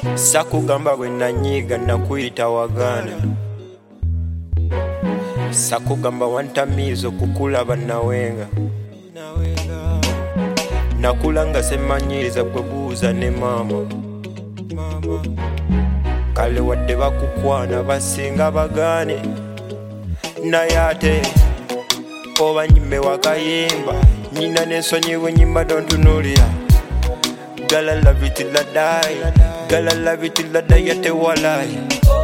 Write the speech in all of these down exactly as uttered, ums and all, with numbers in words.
Sakugamba bwe nanyiiga nakuyita wagaana. Sakugamba wantamiiza okukulaba nawenga. Nakula nga semmanyiiriza gwe buuza ne maama. Kale wadde bakukwana basinga bagaane. Naye ate oba nyimbe wakayimba nyina n'ensonyi bwe nyimba tontunuulira. Girl, I love you till I die. Girl, I love you till I die. Yate walai.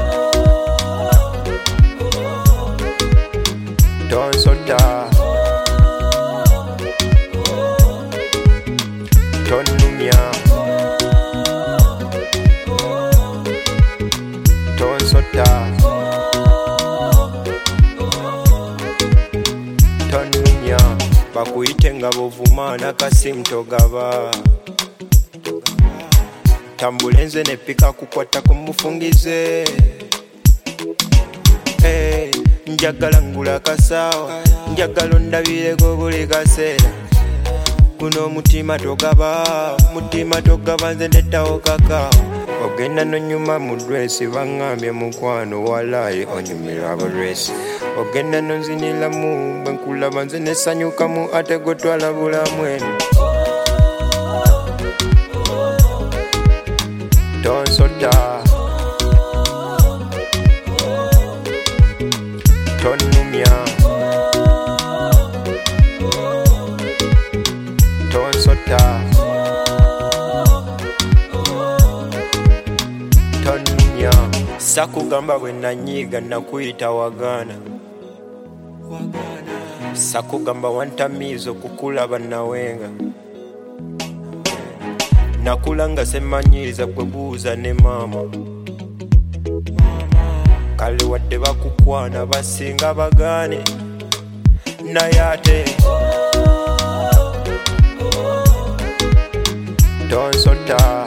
Don't sota. Don't numia. Don't sota. Don't numia. Bakuyite nga bovuma nakasimu togaba. Tambulenze ne pika kukwata kumufungize. Hey, njagala ngula kasawa. Njagala ondabireko buli kaseera. Guno omutima togaba. Mutima togaba nze ndettawo kakaawa. Ogenda nonyuma mu dresi bangambye mukwano walayi onyumira abalwesi. Ogenda nonzinilamu bwe nkulaba nze nesanyukamu ate gwe twalabulamu eno. Don't sota. Don't numia. Don't sota. Don't numia. Sakugamba bwe nanyiiga nakuyita wagaana. Sakugamba wantamiiza okukulaba nawenga. Nakula nga semmanyiiriza gwe buuza ne maama. Kale wadde bakukwana basinga bagaane. Naye ate don't sota.